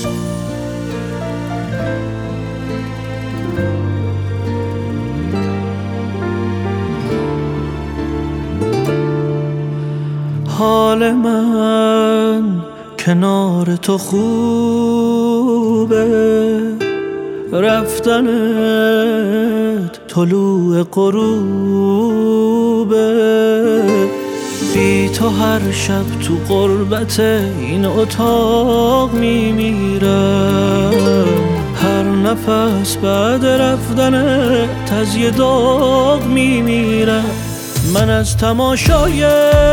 حال من کنار تو خوبه، رفتنت طلوع غروبه. بی تو هر شب تو غربت این اتاق میمیرم، هر نفس بعد رفتنت از یه داغ میمیرم. من از تماشای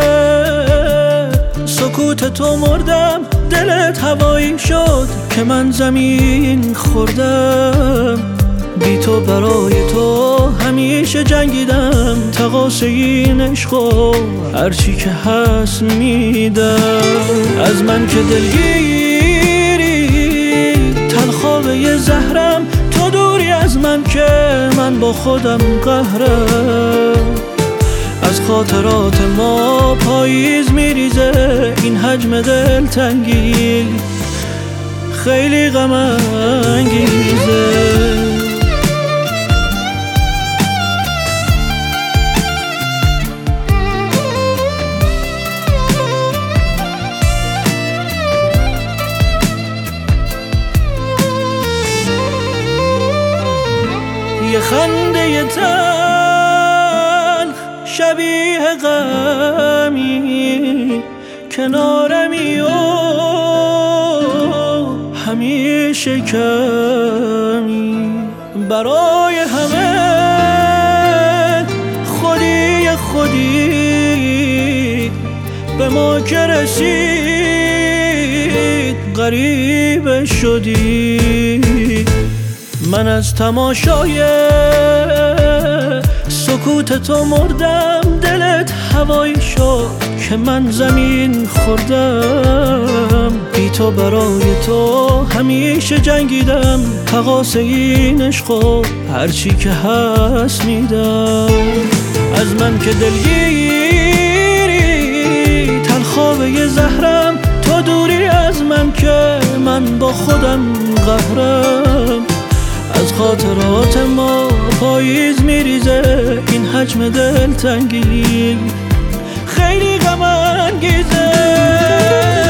سکوت تو مردم، دلت هوایی شد که من زمین خوردم. بی تو برای تو همیشه جنگیدم، تقاص این عشقو هرچی که هست میدم. از من که دلگیری تلخواب یه زهرم، تو دوری از من که من با خودم قهرم. از خاطرات ما پاییز میریزه این حجم دلتنگی، خیلی غم انگیزه. یه خنده تلخ شبیه غمی کنارمی و همیشه کمی. برای همه خودی به ما که رسید غریبه شدی. من از تماشای سکوت تو مردم، دلت هوایی شد که من زمین خوردم. بی تو برای تو همیشه جنگیدم، تقاص این عشقو هرچی که هست میدم. از من که دلگیری تلخواب یه زهرم، تو دوری از من که من با خودم قهرم. از خاطرات ما پاییز میریزه این حجم دلتنگی، خیلی غم انگیزه.